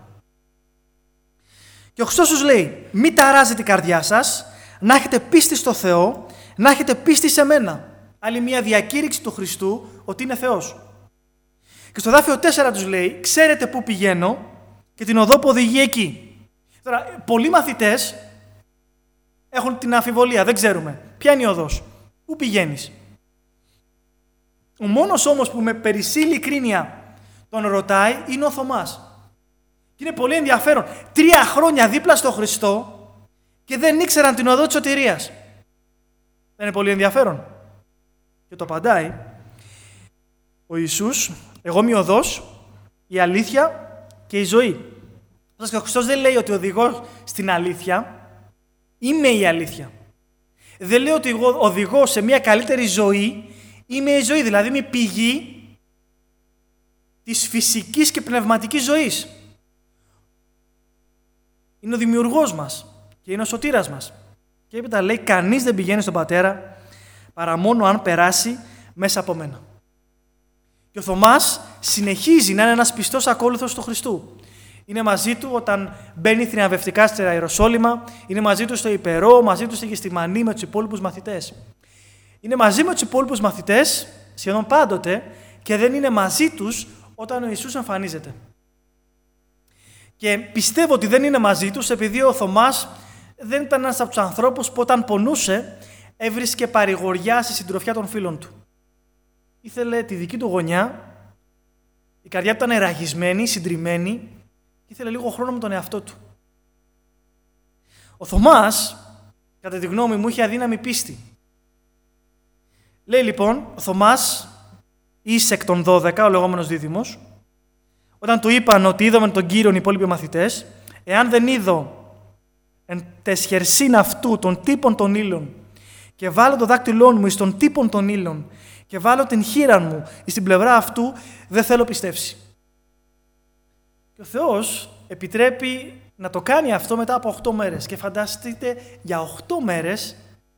Και ο Χριστός τους λέει, μη ταράζετε η καρδιά σας, να έχετε πίστη στο Θεό, να έχετε πίστη σε μένα. Άλλη μια διακήρυξη του Χριστού ότι είναι Θεός. Και στο δάφιο τέσσερα τους λέει, ξέρετε πού πηγαίνω και την οδό που οδηγεί εκεί. Τώρα, πολλοί μαθητές έχουν την αμφιβολία, δεν ξέρουμε. Ποια είναι η οδός, πού πηγαίνεις. Ο μόνος όμως που με περισσή ειλικρίνεια τον ρωτάει είναι ο Θωμάς. Και είναι πολύ ενδιαφέρον. Τρία χρόνια δίπλα στο Χριστό και δεν ήξεραν την οδό της σωτηρίας. Δεν είναι πολύ ενδιαφέρον? Και το απαντάει ο Ιησούς, εγώ είμαι η οδός, η αλήθεια και η ζωή. Ο Χριστός δεν λέει ότι οδηγώ στην αλήθεια, είμαι η αλήθεια. Δεν λέει ότι εγώ οδηγώ σε μια καλύτερη ζωή, είμαι η ζωή, δηλαδή είμαι η πηγή της φυσικής και πνευματικής ζωής. Είναι ο δημιουργός μας και είναι ο σωτήρας μας. Και έπειτα λέει, κανείς δεν πηγαίνει στον Πατέρα παρά μόνο αν περάσει μέσα από μένα. Και ο Θωμάς συνεχίζει να είναι ένας πιστός ακόλουθος του Χριστού. Είναι μαζί του όταν μπαίνει θριαμβευτικά στη Ιεροσόλυμα, είναι μαζί του στο Ιππερό, μαζί του στη Γεστημανή με τους υπόλοιπους μαθητές. Είναι μαζί με τους υπόλοιπους μαθητές σχεδόν πάντοτε και δεν είναι μαζί τους όταν ο Ιησούς εμφανίζεται. Και πιστεύω ότι δεν είναι μαζί τους επειδή ο Θωμάς δεν ήταν ένας από τους ανθρώπους που όταν πονούσε έβρισκε παρηγοριά στη συντροφιά των φίλων του. Ήθελε τη δική του γωνιά, η καρδιά του ήταν ραγισμένη, συντριμμένη και ήθελε λίγο χρόνο με τον εαυτό του. Ο Θωμάς, κατά τη γνώμη μου, είχε αδύναμη πίστη. Λέει λοιπόν ο Θωμάς, είσαι εκ των δώδεκα, ο λεγόμενος δίδυμος, όταν του είπαν ότι είδαμε τον Κύριον οι υπόλοιποι μαθητές, εάν δεν είδω εν τεσχερσίν αυτού των τύπων των ύλων και βάλω το δάκτυλό μου εις των τύπων των ύλων και βάλω την χείρα μου στην πλευρά αυτού, δεν θέλω πιστέψει. Και ο Θεός επιτρέπει να το κάνει αυτό μετά από οχτώ μέρες. Και φανταστείτε για οχτώ μέρες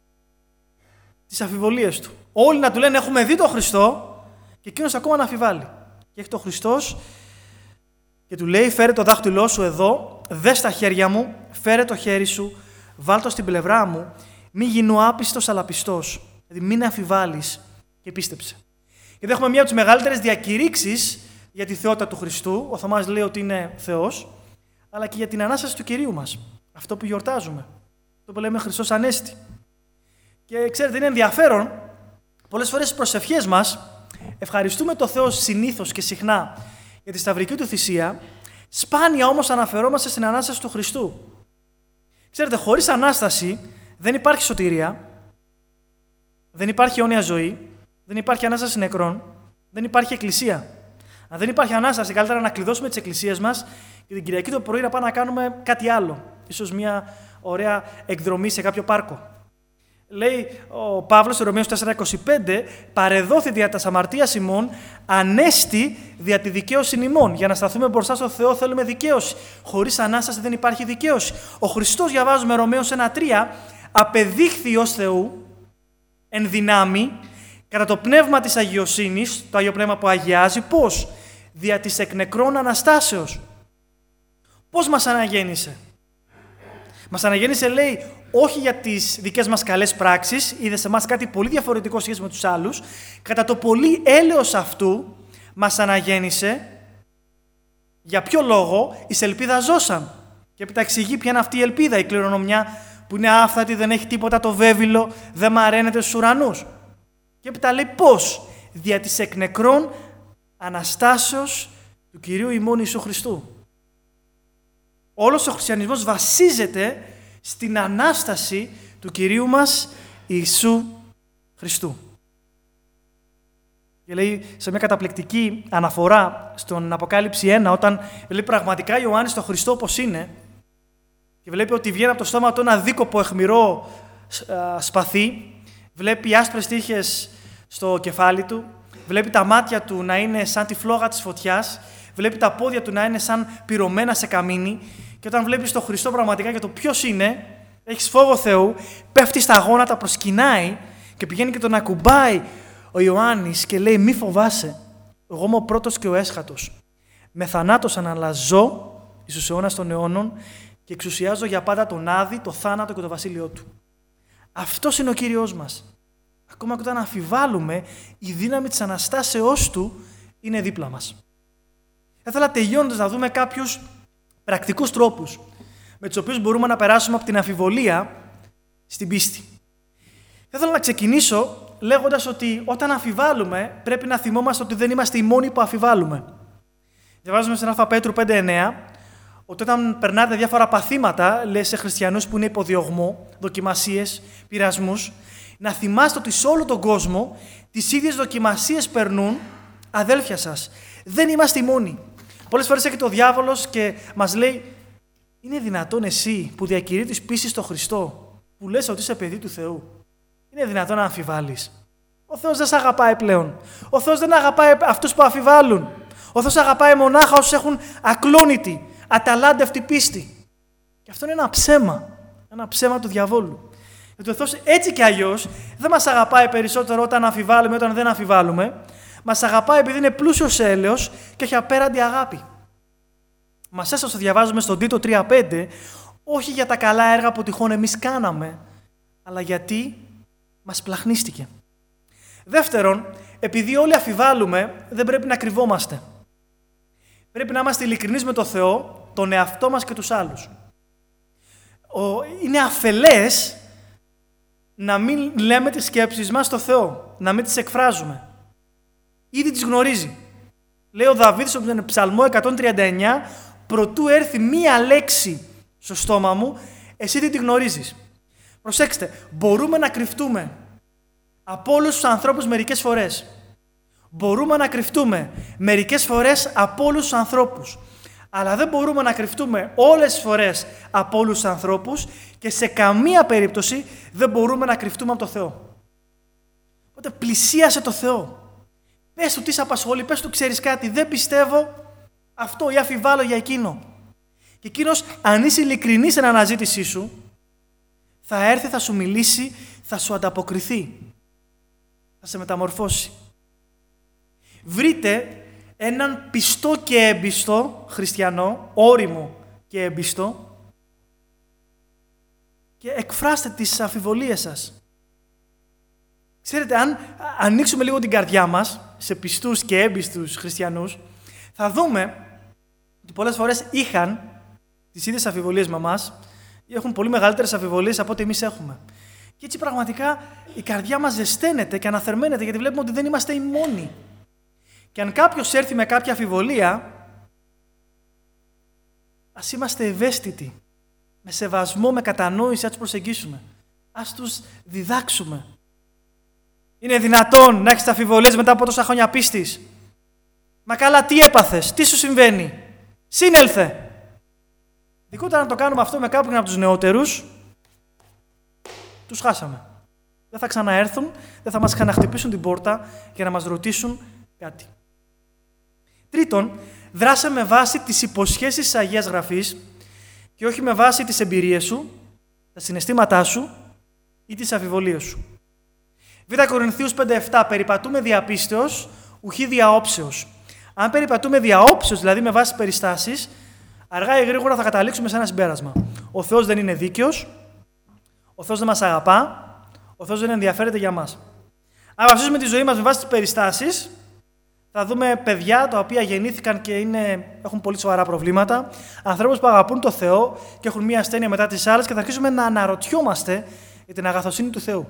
τις αμφιβολίες του. Όλοι να του λένε έχουμε δει τον Χριστό και εκείνος ακόμα να αμφιβάλλει. Και έχει τον Χριστός και του λέει φέρε το δάχτυλό σου εδώ, δες τα χέρια μου, φέρε το χέρι σου, βάλ το στην πλευρά μου, μη γίνω άπιστος αλλά πιστός. Δηλαδή μην αμφιβάλλεις και πίστεψε. Και έχουμε μία από τις μεγαλύτερες διακηρύξεις για τη θεότητα του Χριστού. Ο Θωμάς λέει ότι είναι Θεός, αλλά και για την Ανάσταση του Κυρίου μας. Αυτό που γιορτάζουμε. Αυτό που λέμε Χριστός Ανέστη. Και ξέρετε, είναι ενδιαφέρον, πολλές φορές στις προσευχές μας ευχαριστούμε τον Θεό συνήθως και συχνά για τη σταυρική του θυσία, σπάνια όμως αναφερόμαστε στην Ανάσταση του Χριστού. Ξέρετε, χωρίς Ανάσταση δεν υπάρχει σωτηρία, δεν υπάρχει αιώνια ζωή, δεν υπάρχει Ανάσταση νεκρών, δεν υπάρχει Εκκλησία. Αν δεν υπάρχει Ανάσταση, καλύτερα να κλειδώσουμε τις εκκλησίες μας και την Κυριακή το πρωί να πάμε να κάνουμε κάτι άλλο. Ίσως μια ωραία εκδρομή σε κάποιο πάρκο. Λέει ο Παύλος σε Ρωμαίους τέσσερα είκοσι πέντε, παρεδόθη δια τας αμαρτίας ημών, ανέστη δια τη δικαίωση ημών. Για να σταθούμε μπροστά στο Θεό θέλουμε δικαίωση. Χωρίς Ανάσταση δεν υπάρχει δικαίωση. Ο Χριστός, διαβάζουμε Ρωμαίους ένα τρία, απεδείχθη ως Θεού εν δυνάμει, κατά το πνεύμα της αγιοσύνης, το Άγιο Πνεύμα που αγιάζει, πώς? Δια της εκ νεκρών Αναστάσεως. Πώς μας αναγέννησε? Μας αναγέννησε, λέει, όχι για τις δικές μας καλές πράξεις, είδε σε εμάς κάτι πολύ διαφορετικό σχέση με τους άλλους, κατά το πολύ έλεος αυτού μας αναγέννησε, για ποιο λόγο? Εις ελπίδα ζώσαν. Και έπειτα εξηγεί ποια είναι αυτή η ελπίδα, η κληρονομιά που είναι άφθατη, δεν έχει τίποτα το βέβυλο, δεν μαραίνεται στους ουρανούς. Και έπειτα λέει πώς? Δια της εκ νεκρών Αναστάσεως του Κυρίου ημών Ιησού Χριστού. Όλος ο χριστιανισμός βασίζεται στην Ανάσταση του Κυρίου μας Ιησού Χριστού. Και λέει σε μια καταπληκτική αναφορά στον Αποκάλυψη ένα, όταν λέει πραγματικά Ιωάννης τον Χριστό όπως είναι και βλέπει ότι βγαίνει από το στόμα του ένα δίκοπο αιχμηρό σπαθί, βλέπει άσπρες τείχες στο κεφάλι του, βλέπει τα μάτια του να είναι σαν τη φλόγα της φωτιάς, βλέπει τα πόδια του να είναι σαν πυρωμένα σε καμίνι. Και όταν βλέπεις τον Χριστό πραγματικά και το ποιος είναι, έχεις φόβο Θεού, πέφτει στα γόνατα, προσκυνάει και πηγαίνει και τον ακουμπάει ο Ιωάννης και λέει μη φοβάσαι, εγώ είμαι ο πρώτος και ο έσχατος. Με θανάτωσαν αλλά ζω εις τους αιώνας των αιώνων και εξουσιάζω για πάντα τον Άδη, το θάνατο και το βασίλειό του. Αυτός είναι ο Κύριος μας. Ακόμα και όταν αμφιβάλλουμε, η δύναμη της Αναστάσεώς του είναι δίπλα μας. Θα ήθελα τελειώνοντας να δούμε κάποιους πρακτικούς τρόπους με τους οποίους μπορούμε να περάσουμε από την αμφιβολία στην πίστη. Θα ήθελα να ξεκινήσω λέγοντας ότι όταν αμφιβάλλουμε πρέπει να θυμόμαστε ότι δεν είμαστε οι μόνοι που αμφιβάλλουμε. Διαβάζουμε στην Α Πέτρου πέντε εννέα ότι όταν περνάτε διάφορα παθήματα, λέει σε χριστιανούς που είναι υποδιωγμό, δοκιμασίες, πειρασμούς, να θυμάστε ότι σε όλο τον κόσμο τις ίδιες δοκιμασίες περνούν αδέλφια σας. Δεν είμαστε οι μόνοι. Πολλές φορές έρχεται ο διάβολος και μας λέει, είναι δυνατόν εσύ που διακηρύττεις πίστη στο Χριστό, που λες ότι είσαι παιδί του Θεού, είναι δυνατόν να αμφιβάλλεις? Ο Θεός δεν σε αγαπάει πλέον. Ο Θεός δεν αγαπάει αυτούς που αμφιβάλλουν. Ο Θεός αγαπάει μονάχα όσους έχουν ακλόνητη, αταλάντευτη πίστη. Και αυτό είναι ένα ψέμα. Ένα ψέμα του διαβόλου. Γιατί ο Θεός έτσι κι αλλιώς δεν μας αγαπάει περισσότερο όταν αμφιβάλλουμε, όταν δεν αμφιβάλλουμε. Μας αγαπάει επειδή είναι πλούσιος σε έλεος και έχει απέραντη αγάπη. Μας έσωσε, διαβάζουμε στον Τίτο τρία πέντε, όχι για τα καλά έργα που τυχόν εμείς κάναμε, αλλά γιατί μας πλαχνίστηκε. Δεύτερον, επειδή όλοι αφιβάλλουμε, δεν πρέπει να κρυβόμαστε. Πρέπει να είμαστε ειλικρινείς με τον Θεό, τον εαυτό μας και τους άλλους. Είναι αφελές να μην λέμε τις σκέψεις μας στο Θεό, να μην τις εκφράζουμε. Ήδη τις γνωρίζει. Λέει ο Δαβίδ στον Ψαλμό εκατόν τριάντα εννιά, προτού έρθει μία λέξη στο στόμα μου, εσύ δεν τη γνωρίζεις. Προσέξτε, μπορούμε να κρυφτούμε από όλους τους ανθρώπους μερικές φορές. Μπορούμε να κρυφτούμε μερικές φορές από όλους τους ανθρώπους. Αλλά δεν μπορούμε να κρυφτούμε όλες τις φορές από όλους τους ανθρώπους και σε καμία περίπτωση δεν μπορούμε να κρυφτούμε από το Θεό. Οπότε πλησίασε το Θεό. Πες του τι σε απασχολεί, πες του ξέρεις κάτι, δεν πιστεύω αυτό ή αφιβάλλω για εκείνο. Και εκείνος, αν είσαι ειλικρινής στην αναζήτησή σου, θα έρθει, θα σου μιλήσει, θα σου ανταποκριθεί. Θα σε μεταμορφώσει. Βρείτε έναν πιστό και έμπιστο χριστιανό, όριμο και έμπιστο, και εκφράστε τις αμφιβολίες σας. Ξέρετε, αν ανοίξουμε λίγο την καρδιά μας σε πιστούς και έμπιστους χριστιανούς, θα δούμε ότι πολλές φορές είχαν τις ίδιες αμφιβολίες με εμάς ή έχουν πολύ μεγαλύτερες αμφιβολίες από ό,τι εμείς έχουμε. Και έτσι πραγματικά η καρδιά μας ζεσταίνεται και αναθερμαίνεται, γιατί βλέπουμε ότι δεν είμαστε οι μόνοι. Και αν κάποιος έρθει με κάποια αμφιβολία, ας είμαστε ευαίσθητοι, με σεβασμό, με κατανόηση, ας τους προσεγγίσουμε. Ας τους διδάξουμε. Είναι δυνατόν να έχεις αμφιβολίες μετά από τόσα χρόνια πίστης? Μα καλά, τι έπαθες, τι σου συμβαίνει? Σύνελθε. Ειδικότερα να το κάνουμε αυτό με κάποιον από τους νεότερους, τους χάσαμε. Δεν θα ξαναέρθουν, δεν θα μας ξαναχτυπήσουν την πόρτα για να μας ρωτήσουν κάτι. Τρίτον, δράσε με βάση τις υποσχέσεις της Αγίας Γραφής και όχι με βάση τις εμπειρίες σου, τα συναισθήματά σου ή τις αμφιβολίες σου. Β' Κορινθίους πέντε επτά, περιπατούμε δια πίστεως, ουχή δια όψεως. Αν περιπατούμε δια όψεως, δηλαδή με βάση περιστάσεις, αργά ή γρήγορα θα καταλήξουμε σε ένα συμπέρασμα. Ο Θεός δεν είναι δίκαιος, ο Θεός δεν μας αγαπά, ο Θεός δεν ενδιαφέρεται για μας. Αν βασίσουμε τη ζωή μας με βάση τις περιστάσεις, θα δούμε παιδιά τα οποία γεννήθηκαν και είναι, έχουν πολύ σοβαρά προβλήματα, ανθρώπους που αγαπούν το Θεό και έχουν μία ασθένεια μετά τις άλλες και θα αρχίσουμε να αναρωτιόμαστε για την αγαθοσύνη του Θεού.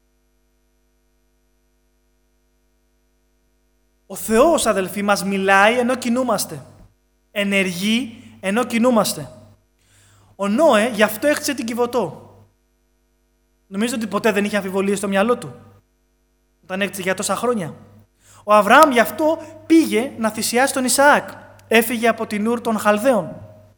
Ο Θεός, αδελφοί, μας μιλάει ενώ κινούμαστε. Ενεργεί ενώ κινούμαστε. Ο Νόε γι' αυτό έχτισε την Κιβωτό. Νομίζετε ότι ποτέ δεν είχε αμφιβολίες στο μυαλό του όταν έκτισε για τόσα χρόνια? Ο Αβραάμ γι' αυτό πήγε να θυσιάσει τον Ισαάκ. Έφυγε από την Ούρ των Χαλδαίων.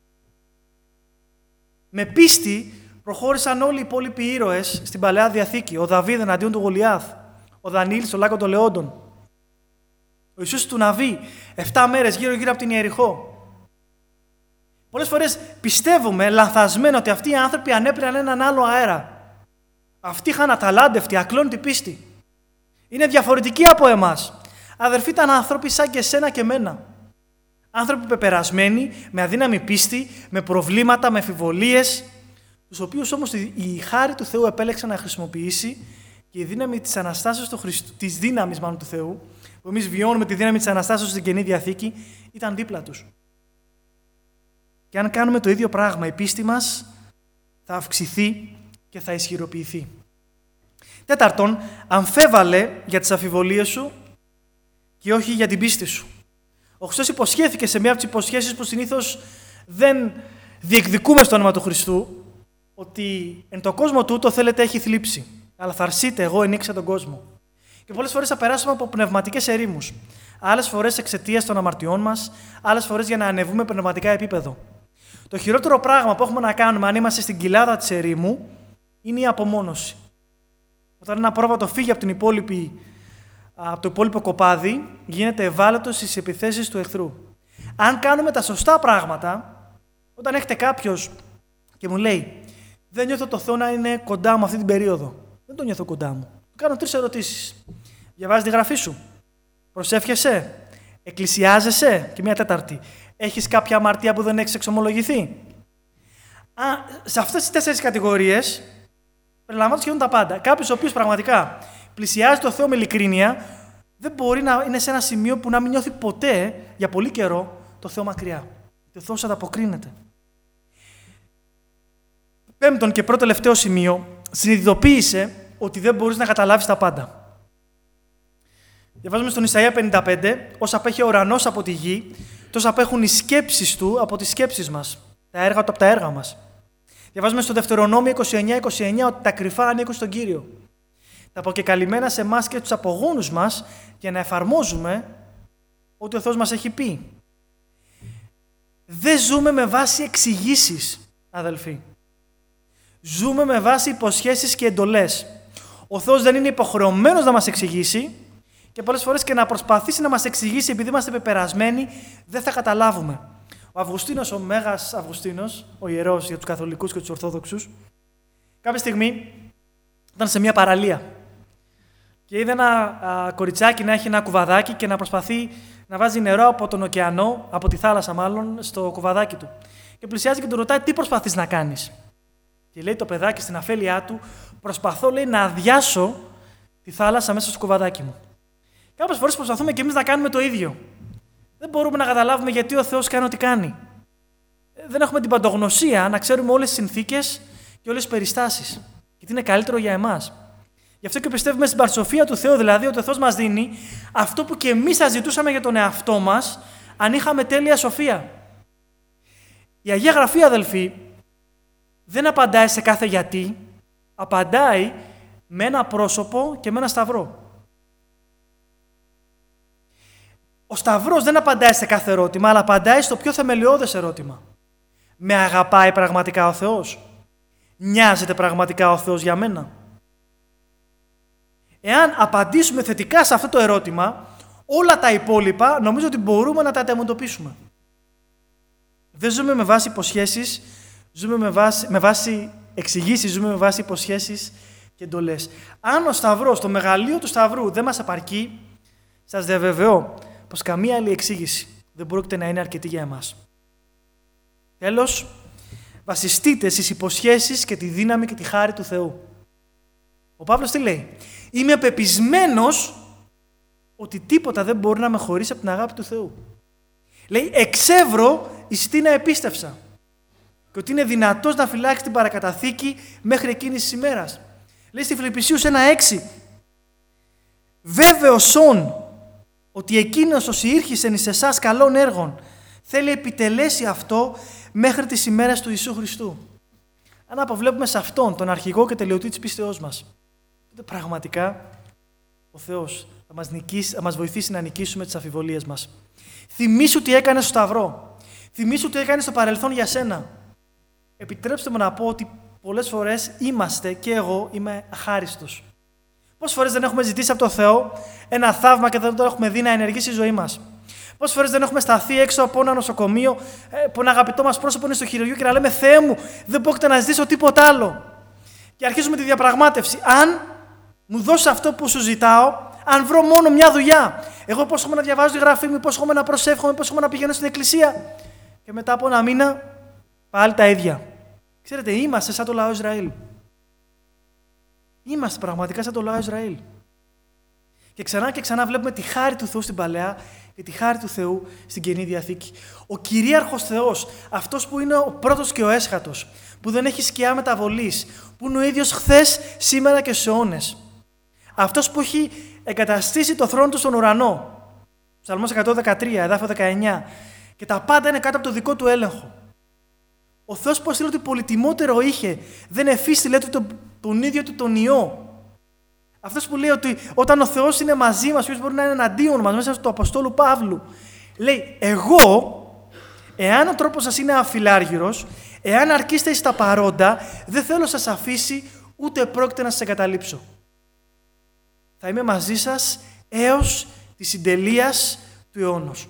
Με πίστη προχώρησαν όλοι οι υπόλοιποι ήρωες στην Παλαιά Διαθήκη. Ο Δαβίδ εναντίον του Γολιάθ. Ο Δανιήλ στο λάκκο των Λεόντων. Ο Ιησούς του Ναβί, εφτά μέρες γύρω-γύρω από την Ιεριχώ. Πολλές φορές πιστεύουμε λανθασμένα ότι αυτοί οι άνθρωποι ανέπαιρναν έναν άλλο αέρα. Αυτοί είχαν αταλάντευτη, ακλόνητη πίστη. Είναι διαφορετικοί από εμάς. Αδερφοί, ήταν άνθρωποι σαν και εσένα και εμένα. Άνθρωποι πεπερασμένοι, με αδύναμη πίστη, με προβλήματα, με αμφιβολίες, τους οποίους όμως η χάρη του Θεού επέλεξε να χρησιμοποιήσει και η δύναμη της Αναστάσεως του Χριστού, της δύναμης μάλλον του Θεού, που εμείς βιώνουμε τη δύναμη της Αναστάσεως στην Καινή Διαθήκη, ήταν δίπλα τους. Και αν κάνουμε το ίδιο πράγμα, η πίστη μας θα αυξηθεί και θα ισχυροποιηθεί. Τέταρτον, αμφέβαλε για τις αμφιβολίες σου και όχι για την πίστη σου. Ο Χριστός υποσχέθηκε σε μία από τις υποσχέσεις που συνήθως Δεν διεκδικούμε στο όνομα του Χριστού ότι εν το κόσμο τούτο θέλετε έχει θλίψη. Αλλά θα αρσείτε, εγώ ενίξα τον κόσμο. Και πολλές φορές θα περάσουμε από πνευματικές ερήμους. Άλλες φορές εξαιτίας των αμαρτιών μας, άλλες φορές για να ανεβούμε πνευματικά επίπεδο. Το χειρότερο πράγμα που έχουμε να κάνουμε αν είμαστε στην κοιλάδα της ερήμου είναι η απομόνωση. Όταν ένα πρόβατο φύγει από, την υπόλοιπη, από το υπόλοιπο κοπάδι, γίνεται ευάλωτος στις επιθέσεις του εχθρού. Αν κάνουμε τα σωστά πράγματα, όταν έχετε κάποιος και μου λέει «Δεν νιώθω το Θεό να είναι κοντά μου αυτή την περίοδο», δεν το νιώθω κοντά μου. Του κάνω τρεις ερωτήσεις. Διαβάζεις τη γραφή σου. Προσεύχεσαι. Εκκλησιάζεσαι. Και μια τέταρτη. Έχεις κάποια αμαρτία που δεν έχεις εξομολογηθεί. Α, σε αυτές τις τέσσερις κατηγορίες περιλαμβάνονται σχεδόν τα πάντα. Κάποιος ο οποίος πραγματικά πλησιάζει το Θεό με ειλικρίνεια, δεν μπορεί να είναι σε ένα σημείο που να μην νιώθει ποτέ για πολύ καιρό το Θεό μακριά. Το Θεός ανταποκρίνεται. Πέμπτον και πρώτο τελευταίο σημείο, συνειδητοποίησε ότι δεν μπορείς να καταλάβεις τα πάντα. Διαβάζουμε στον Ισαΐα πενήντα πέντε, όσα απέχει ο ουρανός από τη γη, τόσα απέχουν οι σκέψεις του από τις σκέψεις μας, τα έργα του από τα έργα μας. Διαβάζουμε στο Δευτερονόμιο είκοσι εννιά είκοσι εννιά ότι τα κρυφά ανήκουν στον Κύριο. Τα αποκεκαλυμμένα σε εμάς και τους απογόνους μας για να εφαρμόζουμε ό,τι ο Θεός μας έχει πει. Δεν ζούμε με βάση εξηγήσεις, αδελφοί. Ζούμε με βάση υποσχέσεις και εντολές. Ο Θεός δεν είναι υποχρεωμένος να μας εξηγήσει και πολλές φορές και να προσπαθήσει να μας εξηγήσει επειδή είμαστε πεπερασμένοι, δεν θα καταλάβουμε. Ο Αυγουστίνος, ο Μέγας Αυγουστίνος, ο ιερός για τους Καθολικούς και τους Ορθόδοξους, κάποια στιγμή ήταν σε μια παραλία και είδε ένα α, κοριτσάκι να έχει ένα κουβαδάκι και να προσπαθεί να βάζει νερό από τον ωκεανό, από τη θάλασσα μάλλον, στο κουβαδάκι του. Και πλησιάζει και του ρωτάει τι προσπαθείς να κάνεις. Και λέει το παιδάκι στην αφέλειά του, προσπαθώ λέει, να αδειάσω τη θάλασσα μέσα στο κουβαδάκι μου. Κάποιες φορές προσπαθούμε και εμείς να κάνουμε το ίδιο. Δεν μπορούμε να καταλάβουμε γιατί ο Θεός κάνει ό,τι κάνει. Δεν έχουμε την παντογνωσία να ξέρουμε όλες τις συνθήκες και όλες τις περιστάσεις. Γιατί είναι καλύτερο για εμάς. Γι' αυτό και πιστεύουμε στην παρσοφία του Θεού, δηλαδή ότι ο Θεός μας δίνει αυτό που και εμείς θα ζητούσαμε για τον εαυτό μας, αν είχαμε τέλεια σοφία. Η Αγία Γραφή, αδελφοί, δεν απαντάει σε κάθε γιατί, απαντάει με ένα πρόσωπο και με ένα σταυρό. Ο σταυρός δεν απαντάει σε κάθε ερώτημα, αλλά απαντάει στο πιο θεμελιώδες ερώτημα. Με αγαπάει πραγματικά ο Θεός? Νοιάζεται πραγματικά ο Θεός για μένα? Εάν απαντήσουμε θετικά σε αυτό το ερώτημα, όλα τα υπόλοιπα νομίζω ότι μπορούμε να τα αντιμετωπίσουμε. Δεν ζούμε με βάση υποσχέσεις, ζούμε με βάση, με βάση εξηγήσεις, ζούμε με βάση υποσχέσεις και εντολές. Αν ο σταυρός, το μεγαλείο του σταυρού δεν μας απαρκεί, σας διαβεβαιώ πως καμία άλλη εξήγηση δεν πρόκειται να είναι αρκετή για εμάς. Τέλος, βασιστείτε στις υποσχέσεις και τη δύναμη και τη χάρη του Θεού. Ο Παύλος τι λέει? Είμαι πεπισμένος ότι τίποτα δεν μπορεί να με χωρίσει από την αγάπη του Θεού. Λέει, εξεύρω εις τι να επίστευσα. Και ότι είναι δυνατός να φυλάξει την παρακαταθήκη μέχρι εκείνης της ημέρας. Λέει στη Φιλιππισίους ένα έξι. Βέβαιος όν ότι εκείνος όσοι ήρχισεν εις εσάς καλών έργων θέλει επιτελέσει αυτό μέχρι τις ημέρες του Ιησού Χριστού. Αν αποβλέπουμε σε Αυτόν τον αρχηγό και τελειωτή της πίστεώς μας, τότε πραγματικά ο Θεός θα μας, νικήσει, θα μας βοηθήσει να νικήσουμε τις αμφιβολίες μας. Θυμήσου τι έκανε στο Σταυρό. Θυμήσου τι έκανε στο παρελθόν για σένα. Επιτρέψτε μου να πω ότι πολλές φορές είμαστε, και εγώ είμαι αχάριστος. Πόσες φορές δεν έχουμε ζητήσει από τον Θεό ένα θαύμα και δεν το έχουμε δει να ενεργήσει η ζωή μας. Πόσες φορές δεν έχουμε σταθεί έξω από ένα νοσοκομείο που ένα αγαπητό μας πρόσωπο είναι στο χειρουργείο και να λέμε Θεέ μου, δεν πρόκειται να ζητήσω τίποτα άλλο. Και αρχίζουμε τη διαπραγμάτευση. Αν μου δώσεις αυτό που σου ζητάω, αν βρω μόνο μια δουλειά, εγώ πώς έχω να διαβάζω τη γραφή μου, πώς έχω να προσεύχομαι, πώς έχω να πηγαίνω στην εκκλησία. Και μετά από ένα μήνα πάλι τα ίδια. Ξέρετε, είμαστε σαν το λαό Ισραήλ. Είμαστε πραγματικά σαν το λαό Ισραήλ. Και ξανά και ξανά βλέπουμε τη χάρη του Θεού στην Παλαιά και τη χάρη του Θεού στην Καινή Διαθήκη. Ο κυρίαρχος Θεός, αυτός που είναι ο πρώτος και ο έσχατος, που δεν έχει σκιά μεταβολής, που είναι ο ίδιος χθες, σήμερα και σε αιώνες. Αυτός που έχει εγκαταστήσει το θρόνο του στον ουρανό. Ψαλμός εκατόν δεκατρία, εδάφιο δεκαεννιά. Και τα πάντα είναι κάτω από το δικό του έλεγχο. Ο Θεός πως λέει ότι πολυτιμότερο είχε. Δεν εφίστη, λέει, τον, τον ίδιο του τον Υιό. Αυτός που λέει ότι όταν ο Θεός είναι μαζί μας, ποιος μπορεί να είναι εναντίον μας, μέσα στο Αποστόλου Παύλου. Λέει, εγώ, εάν ο τρόπος σας είναι αφιλάργυρος, εάν αρκείστε στα παρόντα, δεν θέλω να σας αφήσει, ούτε πρόκειται να σας εγκαταλείψω. Θα είμαι μαζί σας έως τη συντελείας του αιώνος.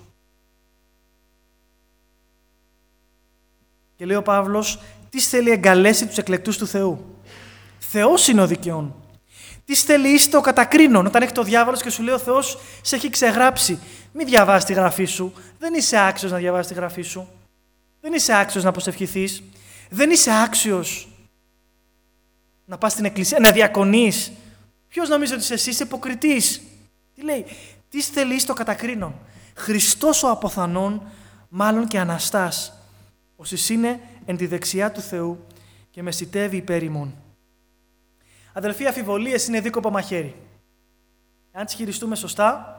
Και λέει ο Παύλος, τι θέλει εγκαλέσει τους εκλεκτούς του Θεού. Θεός είναι ο δικαιών. Τι θέλει είστε ο κατακρίνων. Όταν έχει το διάβολος και σου λέει ο Θεός σε έχει ξεγράψει. Μην διαβάσεις τη γραφή σου. Δεν είσαι άξιος να διαβάσεις τη γραφή σου. Δεν είσαι άξιος να προσευχηθείς. Δεν είσαι άξιος να πας στην εκκλησία, να διακονείς. Ποιος νομίζει ότι είσαι εσύ, είσαι υποκριτής. Τι λέει, τι θέλει είστε ο κατακρίνων. Χριστός ο αποθανών, μάλλον και Αναστάς. Όσοι είναι εν τη δεξιά του Θεού και μεσητεύει υπέρ ημών. Αδελφοί, αφιβολίες είναι δίκοπο μαχαίρι. Εάν τις χειριστούμε σωστά,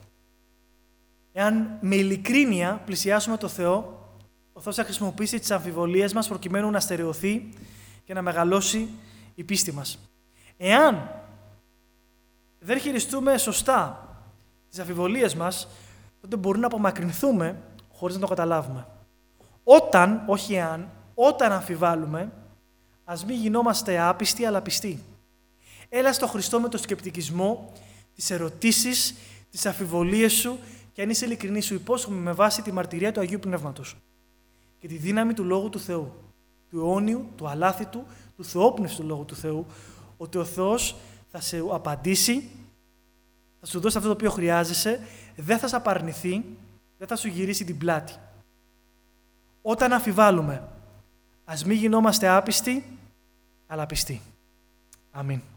εάν με ειλικρίνεια πλησιάσουμε το Θεό, ο Θεός θα χρησιμοποιήσει τις αμφιβολίες μας προκειμένου να στερεωθεί και να μεγαλώσει η πίστη μας. Εάν δεν χειριστούμε σωστά τις αμφιβολίες μας, τότε μπορούμε να απομακρυνθούμε χωρίς να το καταλάβουμε. Όταν, όχι εάν, όταν αμφιβάλλουμε, ας μην γινόμαστε άπιστοι αλλά πιστοί. Έλα στο Χριστό με το σκεπτικισμό, τις ερωτήσεις, τις αμφιβολίες σου και αν είσαι ειλικρινής σου υπόσχομαι με βάση τη μαρτυρία του Αγίου Πνεύματος και τη δύναμη του Λόγου του Θεού, του αιώνιου, του αλάθητου, του θεόπνευστου Λόγου του Θεού, ότι ο Θεός θα σε απαντήσει, θα σου δώσει αυτό το οποίο χρειάζεσαι, δεν θα σε απαρνηθεί, δεν θα σου γυρίσει την πλάτη. Όταν αμφιβάλλουμε, ας μην γινόμαστε άπιστοι, αλλά πιστοί. Αμήν.